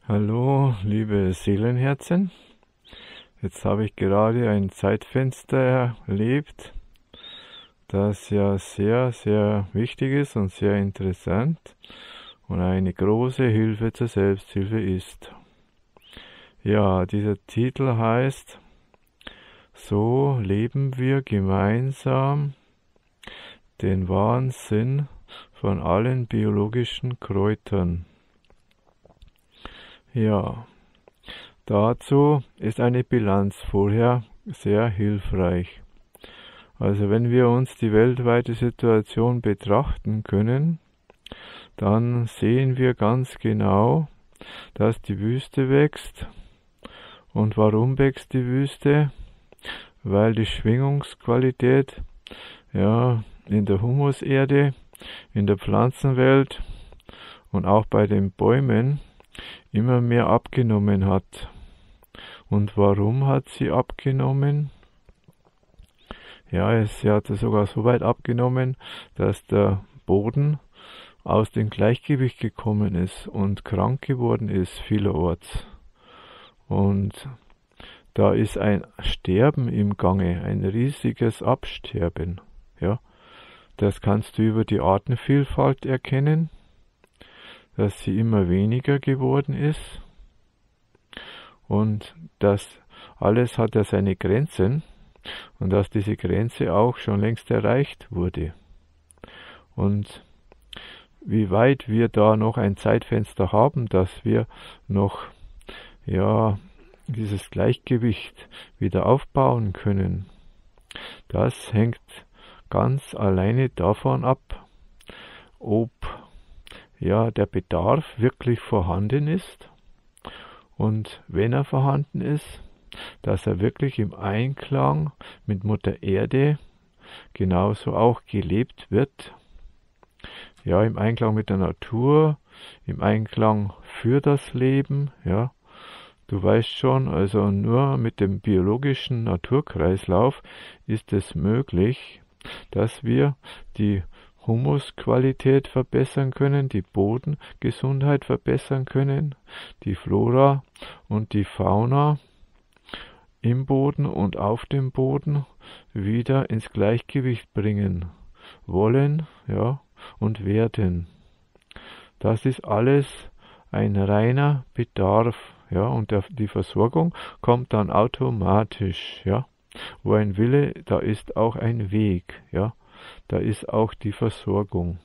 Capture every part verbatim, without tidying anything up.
Hallo, liebe Seelenherzen. Jetzt habe ich gerade ein Zeitfenster erlebt, das ja sehr, sehr wichtig ist und sehr interessant und eine große Hilfe zur Selbsthilfe ist. Ja, dieser Titel heißt: So leben wir gemeinsam den wahren Sinn von allen biologischen Kräutern. Ja, dazu ist eine Bilanz vorher sehr hilfreich. Also wenn wir uns die weltweite Situation betrachten können, dann sehen wir ganz genau, dass die Wüste wächst. Und warum wächst die Wüste? Weil die Schwingungsqualität ja, in der Humuserde, in der Pflanzenwelt und auch bei den Bäumen immer mehr abgenommen hat. Und warum hat sie abgenommen? Ja, es hat sogar so weit abgenommen, dass der Boden aus dem Gleichgewicht gekommen ist und krank geworden ist vielerorts. Und da ist ein Sterben im Gange, ein riesiges Absterben. Ja, das kannst du über die Artenvielfalt erkennen, dass sie immer weniger geworden ist. Und das alles hat ja seine Grenzen und dass diese Grenze auch schon längst erreicht wurde. Und wie weit wir da noch ein Zeitfenster haben, dass wir noch ja dieses Gleichgewicht wieder aufbauen können, das hängt ganz alleine davon ab, ob ja der Bedarf wirklich vorhanden ist und wenn er vorhanden ist, dass er wirklich im Einklang mit Mutter Erde genauso auch gelebt wird. Ja, im Einklang mit der Natur, im Einklang für das Leben, ja. Du weißt schon, also nur mit dem biologischen Naturkreislauf ist es möglich, dass wir die Humusqualität verbessern können, die Bodengesundheit verbessern können, die Flora und die Fauna im Boden und auf dem Boden wieder ins Gleichgewicht bringen wollen, ja, und werden. Das ist alles ein reiner Bedarf, ja, und der, die Versorgung kommt dann automatisch, ja. Wo ein Wille, da ist auch ein Weg, ja. Da ist auch die Versorgung.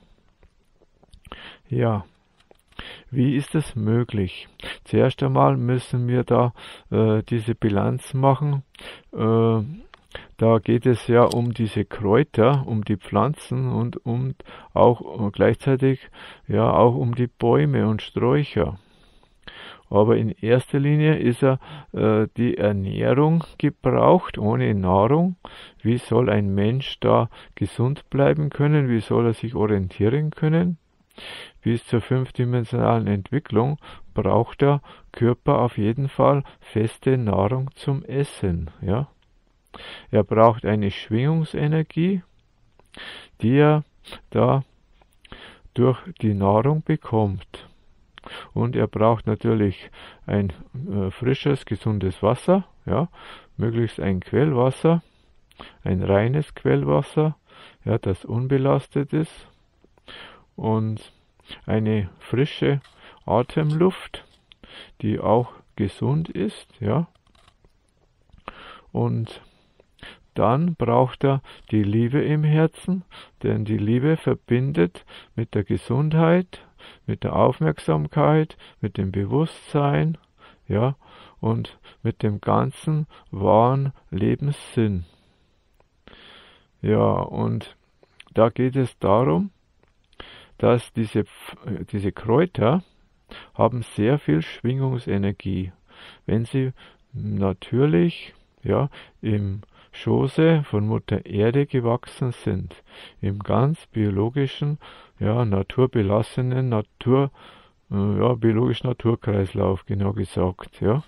Ja, wie ist es möglich? Zuerst einmal müssen wir da äh, diese Bilanz machen. Äh, da geht es ja um diese Kräuter, um die Pflanzen und um auch äh, gleichzeitig ja auch um die Bäume und Sträucher. Aber in erster Linie ist ja äh, die Ernährung gebraucht. Ohne Nahrung, wie soll ein Mensch da gesund bleiben können? Wie soll er sich orientieren können? Bis zur fünfdimensionalen Entwicklung braucht der Körper auf jeden Fall feste Nahrung zum Essen. Ja? Er braucht eine Schwingungsenergie, die er da durch die Nahrung bekommt. Und er braucht natürlich ein äh, frisches, gesundes Wasser, ja, möglichst ein Quellwasser, ein reines Quellwasser, ja, das unbelastet ist, und eine frische Atemluft, die auch gesund ist, ja. Und dann braucht er die Liebe im Herzen, denn die Liebe verbindet mit der Gesundheit, mit der Aufmerksamkeit, mit dem Bewusstsein, ja, und mit dem ganzen wahren Lebenssinn. Ja, und da geht es darum, dass diese, diese Kräuter haben sehr viel Schwingungsenergie, wenn sie natürlich, ja, im Schoße von Mutter Erde gewachsen sind, im ganz biologischen, ja, naturbelassenen, Natur, äh, ja, biologischen Naturkreislauf, genau gesagt, ja.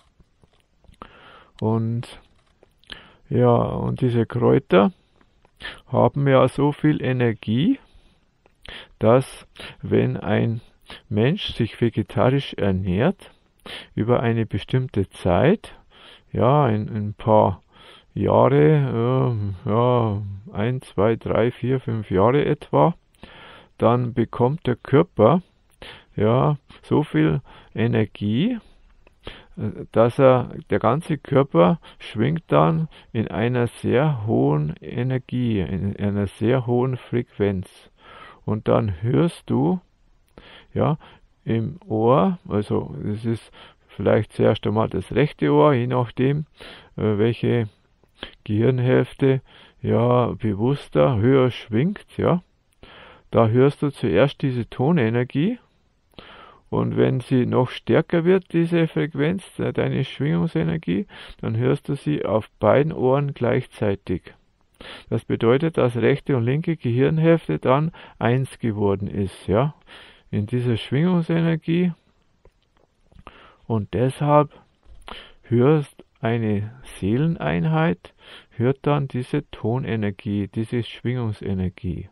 Und, ja, und diese Kräuter haben ja so viel Energie, dass wenn ein Mensch sich vegetarisch ernährt, über eine bestimmte Zeit, ja, in, in ein paar Jahre, äh, ja, ein, zwei, drei, vier, fünf Jahre etwa, dann bekommt der Körper, ja, so viel Energie, dass er, der ganze Körper schwingt dann in einer sehr hohen Energie, in einer sehr hohen Frequenz. Und dann hörst du, ja, im Ohr, also es ist vielleicht zuerst einmal das rechte Ohr, je nachdem, äh, welche Gehirnhälfte, ja, bewusster, höher schwingt, ja. Da hörst du zuerst diese Tonenergie. Und wenn sie noch stärker wird, diese Frequenz, deine Schwingungsenergie, dann hörst du sie auf beiden Ohren gleichzeitig. Das bedeutet, dass rechte und linke Gehirnhälfte dann eins geworden ist, ja, in dieser Schwingungsenergie. Und deshalb hörst eine Seeleneinheit, hört dann diese Tonenergie, diese Schwingungsenergie.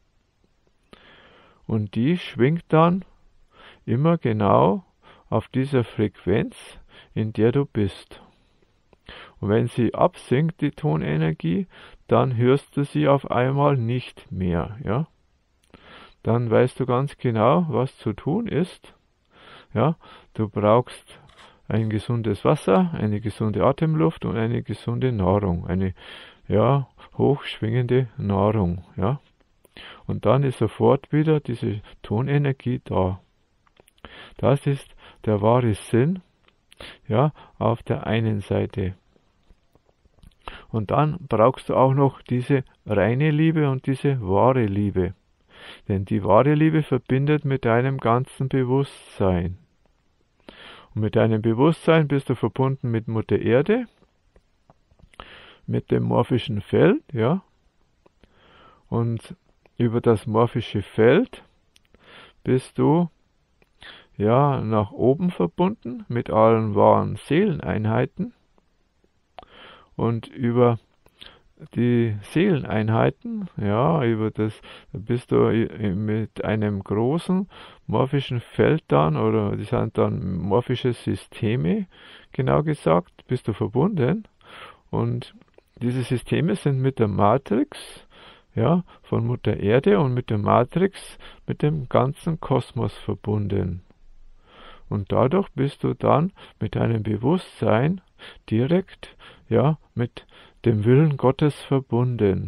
Und die schwingt dann immer genau auf dieser Frequenz, in der du bist. Und wenn sie absinkt, die Tonenergie, dann hörst du sie auf einmal nicht mehr, ja. Dann weißt du ganz genau, was zu tun ist, ja. Du brauchst ein gesundes Wasser, eine gesunde Atemluft und eine gesunde Nahrung, eine, ja, hochschwingende Nahrung, ja. Und dann ist sofort wieder diese Tonenergie da. Das ist der wahre Sinn, ja, auf der einen Seite. Und dann brauchst du auch noch diese reine Liebe und diese wahre Liebe. Denn die wahre Liebe verbindet mit deinem ganzen Bewusstsein. Und mit deinem Bewusstsein bist du verbunden mit Mutter Erde, mit dem morphischen Feld, ja. Und über das morphische Feld bist du, ja, nach oben verbunden mit allen wahren Seeleneinheiten. Und über die Seeleneinheiten, ja, über das bist du mit einem großen morphischen Feld dann, oder die sind dann morphische Systeme, genau gesagt, bist du verbunden. Und diese Systeme sind mit der Matrix, ja, von Mutter Erde und mit der Matrix, mit dem ganzen Kosmos verbunden. Und dadurch bist du dann mit deinem Bewusstsein direkt, ja, mit dem Willen Gottes verbunden.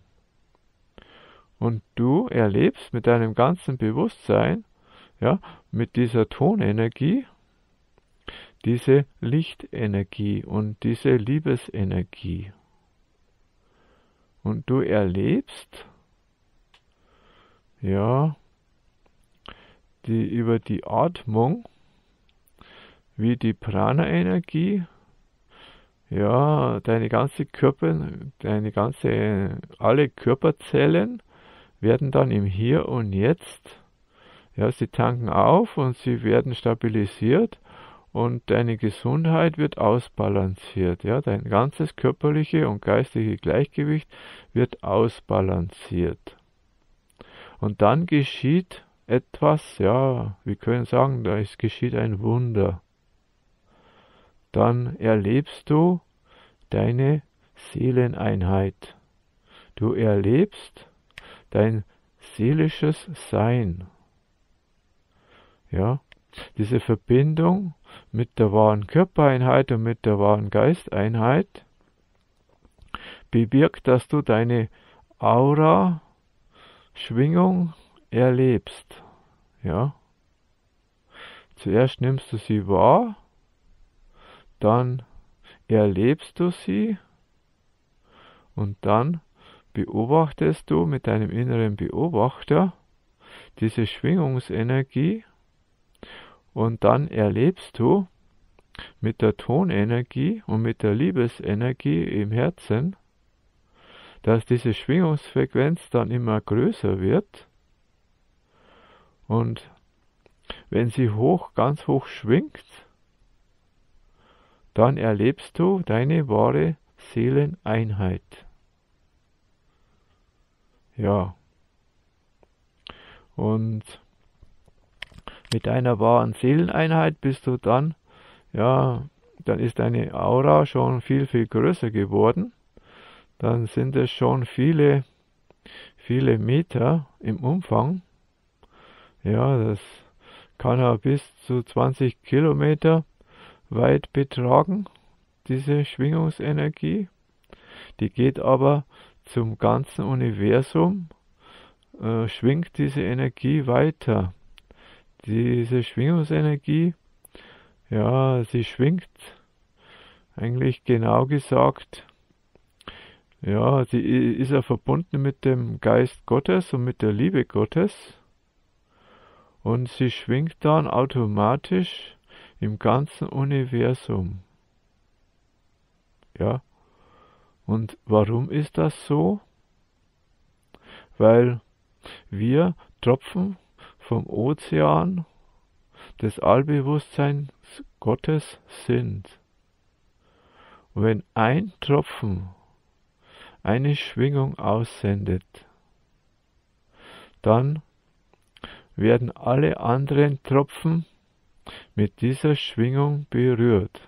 Und du erlebst mit deinem ganzen Bewusstsein, ja, mit dieser Tonenergie, diese Lichtenergie und diese Liebesenergie. Und du erlebst, ja, die über die Atmung, wie die Prana-Energie, ja, deine ganze Körper, deine ganze, alle Körperzellen werden dann im Hier und Jetzt, ja, sie tanken auf und sie werden stabilisiert und deine Gesundheit wird ausbalanciert, ja, dein ganzes körperliche und geistige Gleichgewicht wird ausbalanciert. Und dann geschieht etwas, ja, wir können sagen, da ist, geschieht ein Wunder. Dann erlebst du deine Seeleneinheit. Du erlebst dein seelisches Sein. Ja, diese Verbindung mit der wahren Körpereinheit und mit der wahren Geisteinheit bewirkt, dass du deine Aura-Schwingung erlebst. Ja. Zuerst nimmst du sie wahr, dann erlebst du sie und dann beobachtest du mit deinem inneren Beobachter diese Schwingungsenergie und dann erlebst du mit der Tonenergie und mit der Liebesenergie im Herzen, dass diese Schwingungsfrequenz dann immer größer wird und wenn sie hoch, ganz hoch schwingt, dann erlebst du deine wahre Seeleneinheit. Ja. Und mit deiner wahren Seeleneinheit bist du dann, ja, dann ist deine Aura schon viel, viel größer geworden. Dann sind es schon viele, viele Meter im Umfang. Ja, das kann ja bis zu zwanzig Kilometer weit betragen, diese Schwingungsenergie. Die geht aber zum ganzen Universum, äh, schwingt diese Energie weiter. Diese Schwingungsenergie, ja, sie schwingt eigentlich genau gesagt, ja, sie ist ja verbunden mit dem Geist Gottes und mit der Liebe Gottes und sie schwingt dann automatisch im ganzen Universum. Ja, und warum ist das so? Weil wir Tropfen vom Ozean des Allbewusstseins Gottes sind. Und wenn ein Tropfen eine Schwingung aussendet, dann werden alle anderen Tropfen mit dieser Schwingung berührt.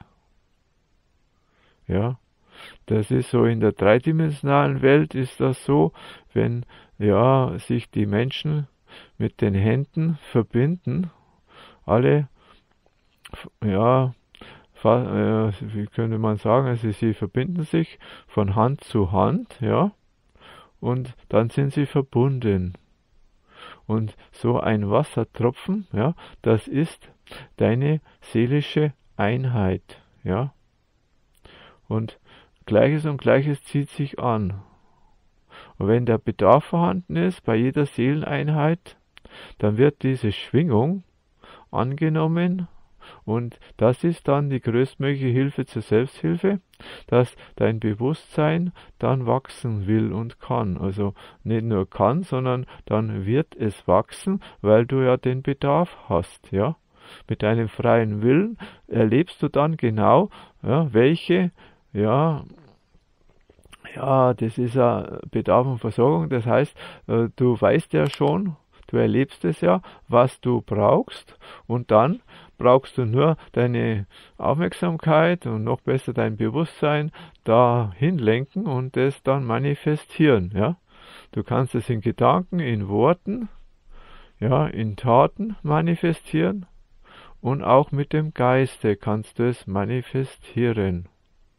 Ja, das ist so in der dreidimensionalen Welt ist das so, wenn ja sich die Menschen mit den Händen verbinden, alle ja äh, wie könnte man sagen, also sie verbinden sich von Hand zu Hand, ja, und dann sind sie verbunden. Und so ein Wassertropfen, ja, das ist deine seelische Einheit, ja. Und Gleiches und Gleiches zieht sich an. Und wenn der Bedarf vorhanden ist bei jeder Seeleneinheit, dann wird diese Schwingung angenommen und das ist dann die größtmögliche Hilfe zur Selbsthilfe, dass dein Bewusstsein dann wachsen will und kann. Also nicht nur kann, sondern dann wird es wachsen, weil du ja den Bedarf hast, ja. Mit deinem freien Willen erlebst du dann genau, ja, welche, ja, ja, das ist ja Bedarf und Versorgung. Das heißt, du weißt ja schon, du erlebst es ja, was du brauchst und dann brauchst du nur deine Aufmerksamkeit und noch besser dein Bewusstsein dahin lenken und es dann manifestieren, ja. Du kannst es in Gedanken, in Worten, ja, in Taten manifestieren und auch mit dem Geiste kannst du es manifestieren.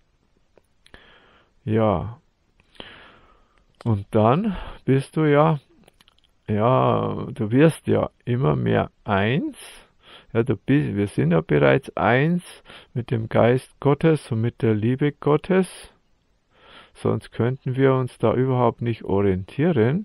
Ja. Und dann bist du ja, ja, du wirst ja immer mehr eins. Ja, du bist, wir sind ja bereits eins mit dem Geist Gottes und mit der Liebe Gottes. Sonst könnten wir uns da überhaupt nicht orientieren.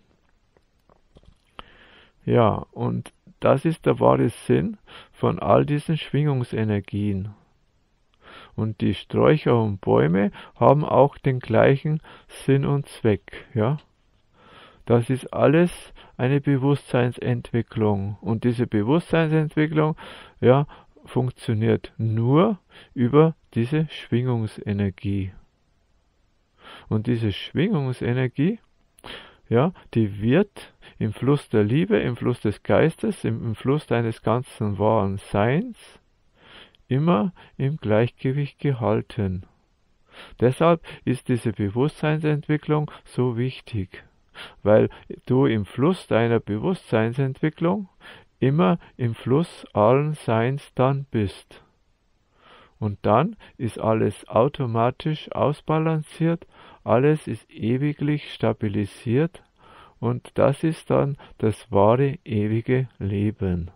Ja, und das ist der wahre Sinn von all diesen Schwingungsenergien. Und die Sträucher und Bäume haben auch den gleichen Sinn und Zweck, ja. Das ist alles eine Bewusstseinsentwicklung. Und diese Bewusstseinsentwicklung, ja, funktioniert nur über diese Schwingungsenergie. Und diese Schwingungsenergie, ja, die wird im Fluss der Liebe, im Fluss des Geistes, im, im Fluss deines ganzen wahren Seins immer im Gleichgewicht gehalten. Deshalb ist diese Bewusstseinsentwicklung so wichtig, weil du im Fluss deiner Bewusstseinsentwicklung immer im Fluss allen Seins dann bist. Und dann ist alles automatisch ausbalanciert, alles ist ewiglich stabilisiert und das ist dann das wahre ewige Leben.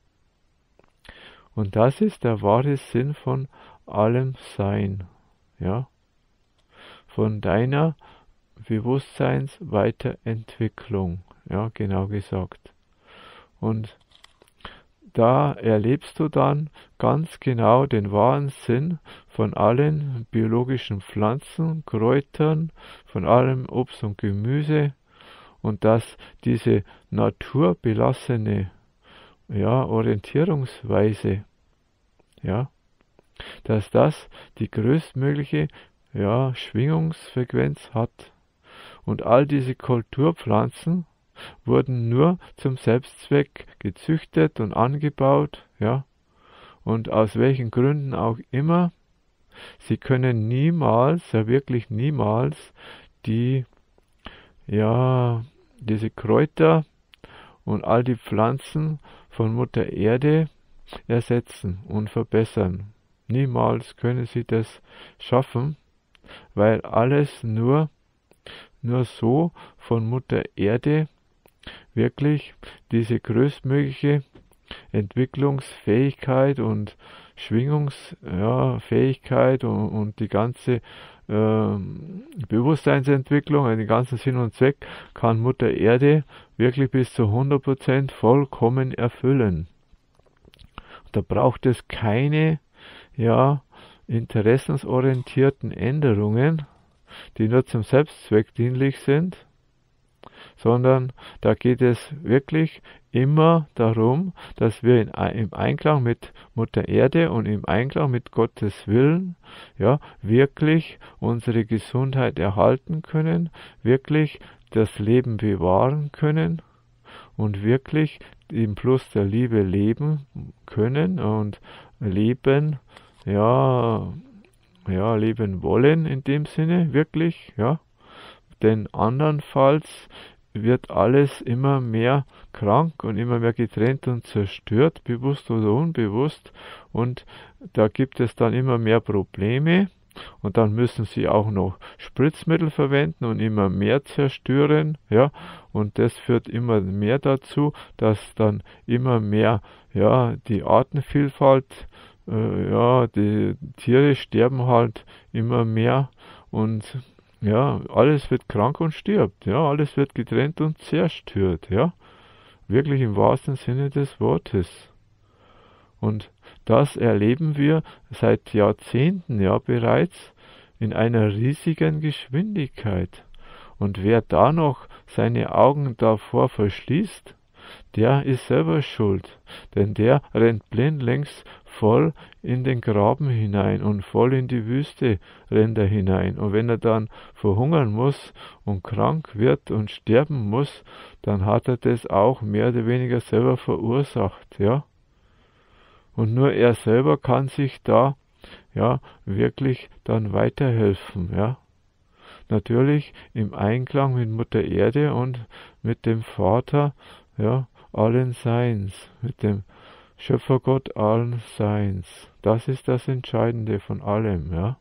Und das ist der wahre Sinn von allem Sein, ja, von deiner Bewusstseinsweiterentwicklung, ja, genau gesagt. Und da erlebst du dann ganz genau den wahren Sinn von allen biologischen Pflanzen, Kräutern, von allem Obst und Gemüse und dass diese naturbelassene, ja, Orientierungsweise, ja, dass das die größtmögliche, ja, Schwingungsfrequenz hat. Und all diese Kulturpflanzen wurden nur zum Selbstzweck gezüchtet und angebaut, ja, und aus welchen Gründen auch immer, sie können niemals, ja wirklich niemals, die, ja, diese Kräuter und all die Pflanzen von Mutter Erde ersetzen und verbessern. Niemals können sie das schaffen, weil alles nur, nur so von Mutter Erde wirklich diese größtmögliche Entwicklungsfähigkeit und Schwingungsfähigkeit ja, und, und die ganze äh, Bewusstseinsentwicklung, den ganzen Sinn und Zweck kann Mutter Erde wirklich bis zu hundert Prozent vollkommen erfüllen. Da braucht es keine ja, interessensorientierten Änderungen, die nur zum Selbstzweck dienlich sind, sondern da geht es wirklich immer darum, dass wir in, im Einklang mit Mutter Erde und im Einklang mit Gottes Willen, ja, wirklich unsere Gesundheit erhalten können, wirklich das Leben bewahren können und wirklich im Fluss der Liebe leben können und leben, ja, ja, leben wollen in dem Sinne, wirklich, ja, denn andernfalls wird alles immer mehr krank und immer mehr getrennt und zerstört, bewusst oder unbewusst, und da gibt es dann immer mehr Probleme und dann müssen sie auch noch Spritzmittel verwenden und immer mehr zerstören, ja, und das führt immer mehr dazu, dass dann immer mehr, ja, die Artenvielfalt, äh, ja, die Tiere sterben halt immer mehr und ja, alles wird krank und stirbt, ja, alles wird getrennt und zerstört, ja, wirklich im wahrsten Sinne des Wortes. Und das erleben wir seit Jahrzehnten ja bereits in einer riesigen Geschwindigkeit. Und wer da noch seine Augen davor verschließt, der ist selber schuld, denn der rennt blindlings voll in den Graben hinein und voll in die Wüste rennt er hinein. Und wenn er dann verhungern muss und krank wird und sterben muss, dann hat er das auch mehr oder weniger selber verursacht, ja. Und nur er selber kann sich da, ja, wirklich dann weiterhelfen, ja. Natürlich im Einklang mit Mutter Erde und mit dem Vater, ja, allen Seins, mit dem Schöpfergott allen Seins. Das ist das Entscheidende von allem, ja.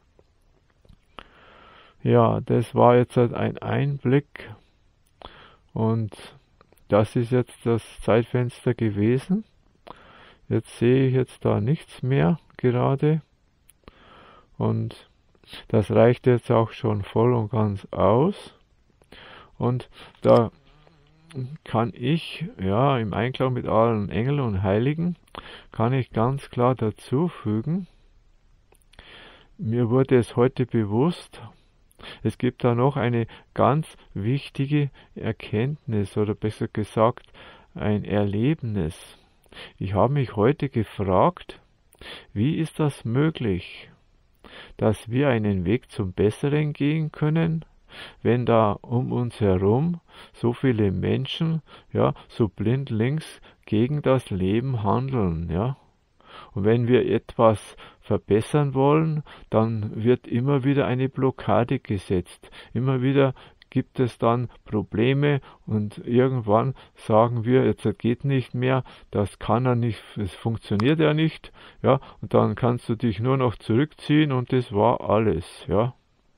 Ja, das war jetzt halt ein Einblick und das ist jetzt das Zeitfenster gewesen. Jetzt sehe ich jetzt da nichts mehr gerade und das reicht jetzt auch schon voll und ganz aus und da kann ich, ja, im Einklang mit allen Engeln und Heiligen, kann ich ganz klar dazu fügen, mir wurde es heute bewusst, es gibt da noch eine ganz wichtige Erkenntnis oder besser gesagt ein Erlebnis. Ich habe mich heute gefragt, wie ist das möglich, dass wir einen Weg zum Besseren gehen können, wenn da um uns herum so viele Menschen, ja, so blindlings gegen das Leben handeln, ja. Und wenn wir etwas verbessern wollen, dann wird immer wieder eine Blockade gesetzt. Immer wieder gibt es dann Probleme und irgendwann sagen wir, jetzt geht nicht mehr, das kann er nicht, es funktioniert ja nicht, ja, und dann kannst du dich nur noch zurückziehen und das war alles, ja.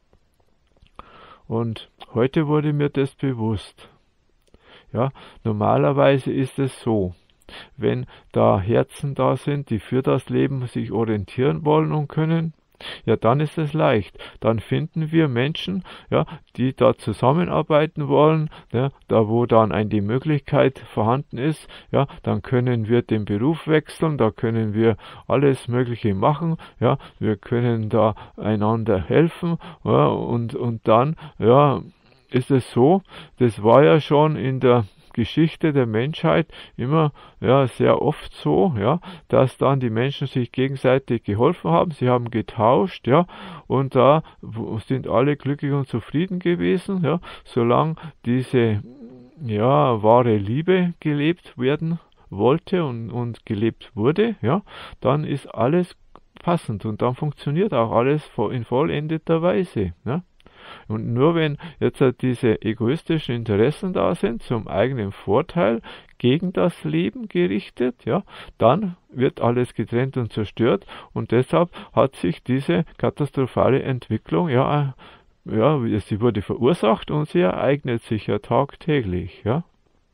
Und heute wurde mir das bewusst. Ja, normalerweise ist es so, wenn da Herzen da sind, die für das Leben sich orientieren wollen und können, ja, dann ist es leicht. Dann finden wir Menschen, ja, die da zusammenarbeiten wollen, ja, da wo dann eine die Möglichkeit vorhanden ist, ja, dann können wir den Beruf wechseln, da können wir alles Mögliche machen, ja, wir können da einander helfen, ja, und, und dann, ja, ist es so, das war ja schon in der Geschichte der Menschheit immer, ja, sehr oft so, ja, dass dann die Menschen sich gegenseitig geholfen haben, sie haben getauscht, ja, und da sind alle glücklich und zufrieden gewesen, ja, solange diese, ja, wahre Liebe gelebt werden wollte und, und gelebt wurde, ja, dann ist alles passend und dann funktioniert auch alles in vollendeter Weise. Ja. Und nur wenn jetzt halt diese egoistischen Interessen da sind, zum eigenen Vorteil, gegen das Leben gerichtet, ja, dann wird alles getrennt und zerstört und deshalb hat sich diese katastrophale Entwicklung, ja, ja, sie wurde verursacht und sie ereignet sich ja tagtäglich, ja.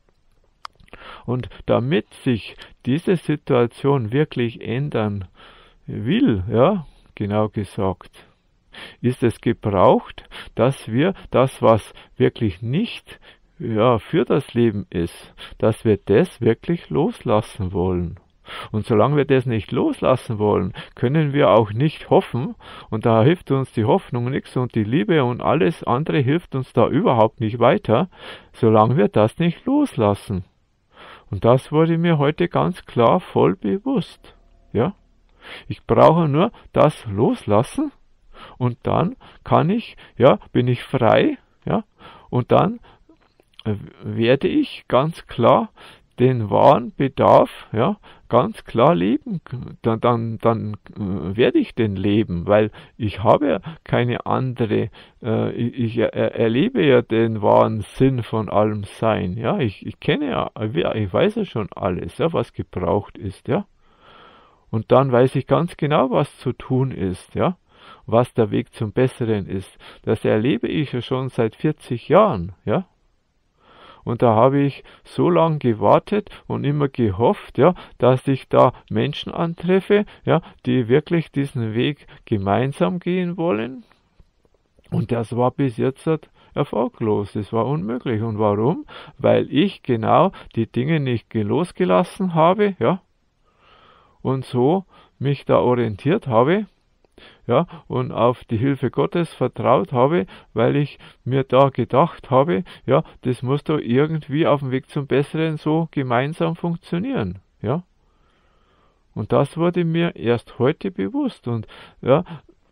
Und damit sich diese Situation wirklich ändern will, ja, genau gesagt, ist es gebraucht, dass wir das, was wirklich nicht ja, für das Leben ist, dass wir das wirklich loslassen wollen. Und solange wir das nicht loslassen wollen, können wir auch nicht hoffen, und da hilft uns die Hoffnung nichts und die Liebe und alles andere hilft uns da überhaupt nicht weiter, solange wir das nicht loslassen. Und das wurde mir heute ganz klar voll bewusst. Ja? Ich brauche nur das loslassen und dann kann ich, ja, bin ich frei, ja, und dann werde ich ganz klar den wahren Bedarf, ja, ganz klar leben, dann, dann, dann äh, werde ich den leben, weil ich habe ja keine andere, äh, ich, ich er, erlebe ja den wahren Sinn von allem Sein, ja, ich, ich kenne ja, ich weiß ja schon alles, ja, was gebraucht ist, ja, und dann weiß ich ganz genau, was zu tun ist, ja, was der Weg zum Besseren ist. Das erlebe ich ja schon seit vierzig Jahren, ja. Und da habe ich so lange gewartet und immer gehofft, ja, dass ich da Menschen antreffe, ja, die wirklich diesen Weg gemeinsam gehen wollen. Und das war bis jetzt erfolglos. Das war unmöglich. Und warum? Weil ich genau die Dinge nicht losgelassen habe, ja, und so mich da orientiert habe, ja, und auf die Hilfe Gottes vertraut habe, weil ich mir da gedacht habe, ja, das muss doch irgendwie auf dem Weg zum Besseren so gemeinsam funktionieren, ja. Und das wurde mir erst heute bewusst und, ja,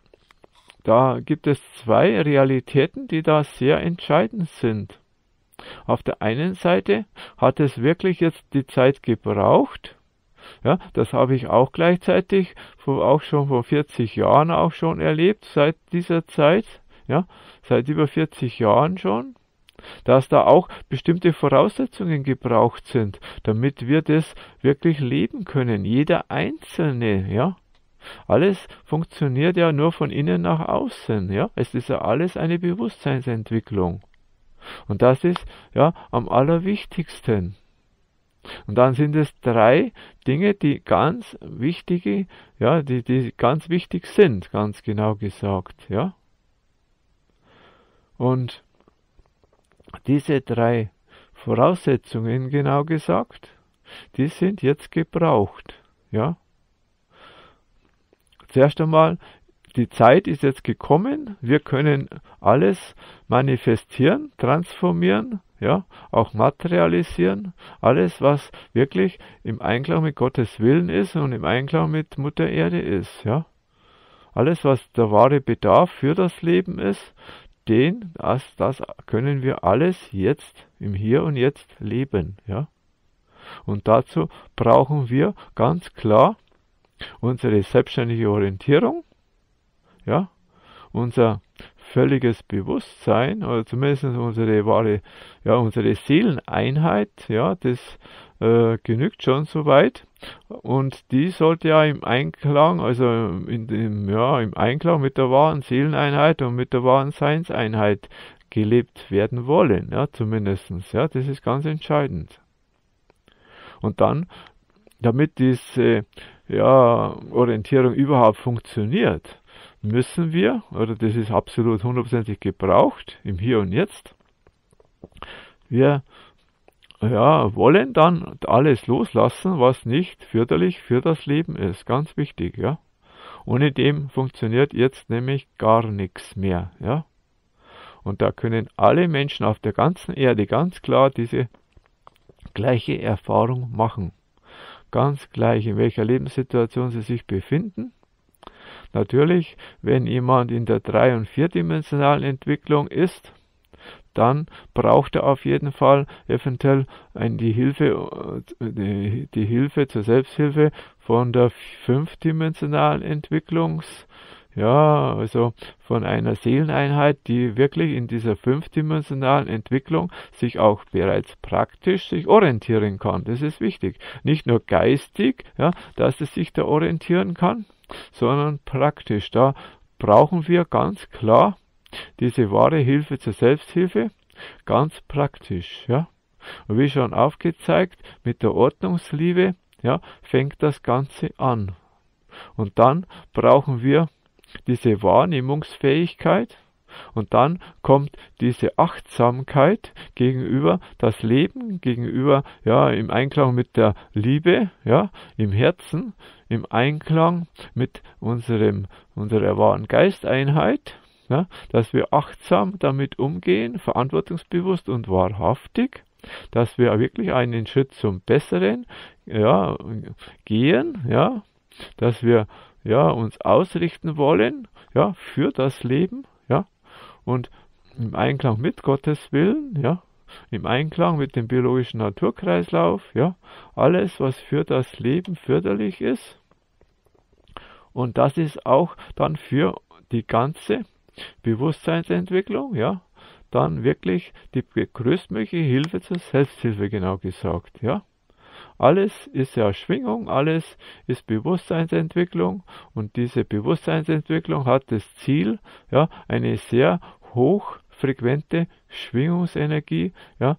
da gibt es zwei Realitäten, die da sehr entscheidend sind. Auf der einen Seite hat es wirklich jetzt die Zeit gebraucht. Ja, das habe ich auch gleichzeitig, auch schon vor vierzig Jahren auch schon erlebt, seit dieser Zeit, ja, seit über vierzig Jahren schon, dass da auch bestimmte Voraussetzungen gebraucht sind, damit wir das wirklich leben können, jeder Einzelne, ja. Alles funktioniert ja nur von innen nach außen, ja. Es ist ja alles eine Bewusstseinsentwicklung. Und das ist, ja, am allerwichtigsten. Und dann sind es drei Dinge, die ganz wichtige, ja, die, die ganz wichtig sind, ganz genau gesagt, ja. Und diese drei Voraussetzungen, genau gesagt, die sind jetzt gebraucht, ja. Zuerst einmal, die Zeit ist jetzt gekommen, wir können alles manifestieren, transformieren, ja, auch materialisieren, alles, was wirklich im Einklang mit Gottes Willen ist und im Einklang mit Mutter Erde ist, ja. Alles, was der wahre Bedarf für das Leben ist, den, das, das können wir alles jetzt, im Hier und Jetzt leben, ja. Und dazu brauchen wir ganz klar unsere selbstständige Orientierung, ja, unser völliges Bewusstsein, oder zumindest unsere wahre, ja, unsere Seeleneinheit, ja, das äh, genügt schon soweit. Und die sollte ja im Einklang, also in dem, ja, im Einklang mit der wahren Seeleneinheit und mit der wahren Seinseinheit gelebt werden wollen, ja, zumindestens, ja, das ist ganz entscheidend. Und dann, damit diese, ja, Orientierung überhaupt funktioniert, müssen wir, oder das ist absolut hundertprozentig gebraucht, im Hier und Jetzt, wir ja, wollen dann alles loslassen, was nicht förderlich für das Leben ist. Ganz wichtig, ja. Ohne dem funktioniert jetzt nämlich gar nichts mehr, ja. Und da können alle Menschen auf der ganzen Erde ganz klar diese gleiche Erfahrung machen. Ganz gleich, in welcher Lebenssituation sie sich befinden. Natürlich, wenn jemand in der drei- und vierdimensionalen Entwicklung ist, dann braucht er auf jeden Fall eventuell ein, die Hilfe, die, die Hilfe zur Selbsthilfe von der fünfdimensionalen Entwicklungs, ja, also von einer Seeleneinheit, die wirklich in dieser fünfdimensionalen Entwicklung sich auch bereits praktisch sich orientieren kann. Das ist wichtig. Nicht nur geistig, ja, dass es sich da orientieren kann, sondern praktisch. Da brauchen wir ganz klar diese wahre Hilfe zur Selbsthilfe, ganz praktisch, ja. Und wie schon aufgezeigt, mit der Ordnungsliebe, ja, fängt das Ganze an. Und dann brauchen wir diese Wahrnehmungsfähigkeit und dann kommt diese Achtsamkeit gegenüber das Leben, gegenüber, ja, im Einklang mit der Liebe, ja, im Herzen, im Einklang mit unserem, unserer wahren Geisteinheit, ja, dass wir achtsam damit umgehen, verantwortungsbewusst und wahrhaftig, dass wir wirklich einen Schritt zum Besseren, ja, gehen, ja, dass wir, ja, uns ausrichten wollen, ja, für das Leben, ja, und im Einklang mit Gottes Willen, ja, im Einklang mit dem biologischen Naturkreislauf, ja, alles, was für das Leben förderlich ist. Und das ist auch dann für die ganze Bewusstseinsentwicklung, ja, dann wirklich die größtmögliche Hilfe zur Selbsthilfe, genau gesagt, ja. Alles ist ja Schwingung, alles ist Bewusstseinsentwicklung und diese Bewusstseinsentwicklung hat das Ziel, ja, eine sehr hochfrequente Schwingungsenergie, ja,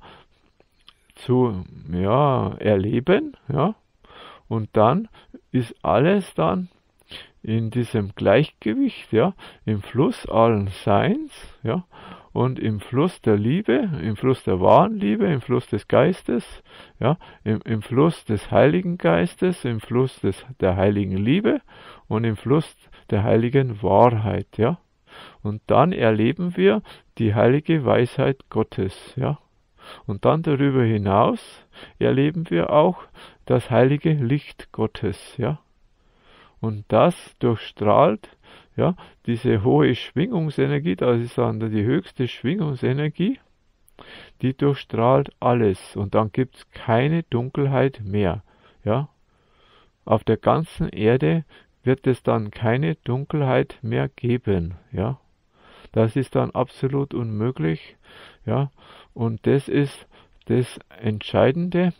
zu, ja, erleben, ja, und dann ist alles dann in diesem Gleichgewicht, ja, im Fluss allen Seins, ja, und im Fluss der Liebe, im Fluss der wahren Liebe, im Fluss des Geistes, ja, im, im Fluss des Heiligen Geistes, im Fluss des, der heiligen Liebe und im Fluss der heiligen Wahrheit, ja. Und dann erleben wir die heilige Weisheit Gottes, ja. Und dann darüber hinaus erleben wir auch das heilige Licht Gottes, ja. Und das durchstrahlt, ja, diese hohe Schwingungsenergie, das ist dann die höchste Schwingungsenergie, die durchstrahlt alles. Und dann gibt es keine Dunkelheit mehr, ja. Auf der ganzen Erde wird es dann keine Dunkelheit mehr geben, ja. Das ist dann absolut unmöglich, ja. Und das ist das Entscheidende.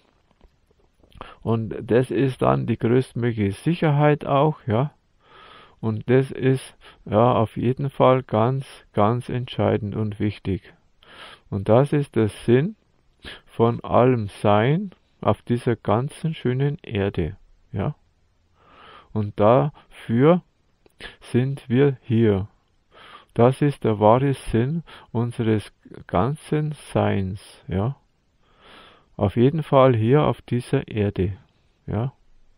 Und das ist dann die größtmögliche Sicherheit auch, ja. Und das ist, ja, auf jeden Fall ganz, ganz entscheidend und wichtig. Und das ist der Sinn von allem Sein auf dieser ganzen schönen Erde, ja. Und dafür sind wir hier. Das ist der wahre Sinn unseres ganzen Seins, ja. Auf jeden Fall hier auf dieser Erde, ja.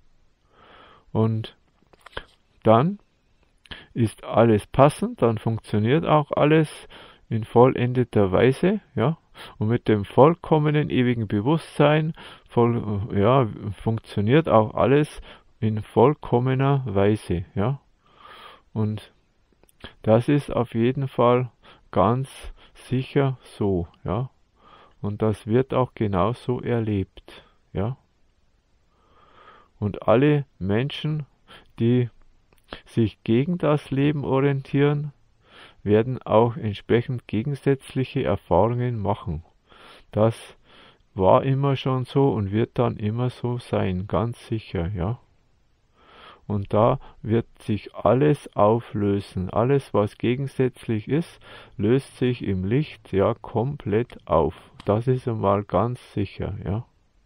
Und dann ist alles passend, dann funktioniert auch alles in vollendeter Weise, ja. Und mit dem vollkommenen ewigen Bewusstsein voll, ja, funktioniert auch alles in vollkommener Weise, ja. Und das ist auf jeden Fall ganz sicher so, ja. Und das wird auch genauso erlebt, ja. Und alle Menschen, die sich gegen das Leben orientieren, werden auch entsprechend gegensätzliche Erfahrungen machen. Das war immer schon so und wird dann immer so sein, ganz sicher, ja. Und da wird sich alles auflösen. Alles, was gegensätzlich ist, löst sich im Licht, ja, komplett auf. Das ist einmal ganz sicher, ja.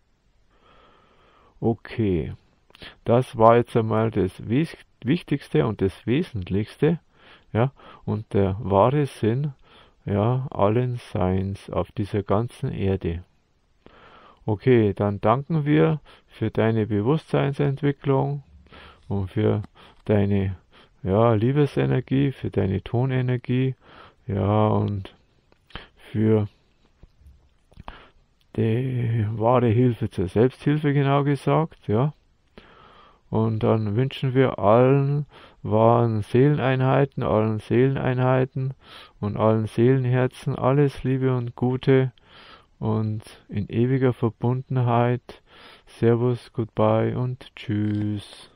Okay. Das war jetzt einmal das Wichtigste und das Wesentlichste, ja, und der wahre Sinn, ja, allen Seins auf dieser ganzen Erde. Okay, dann danken wir für deine Bewusstseinsentwicklung und für deine, ja, Liebesenergie, für deine Tonenergie, ja, und für die wahre Hilfe zur Selbsthilfe, genau gesagt, ja. Und dann wünschen wir allen wahren Seeleneinheiten, allen Seeleneinheiten und allen Seelenherzen alles Liebe und Gute und in ewiger Verbundenheit. Servus, goodbye und tschüss.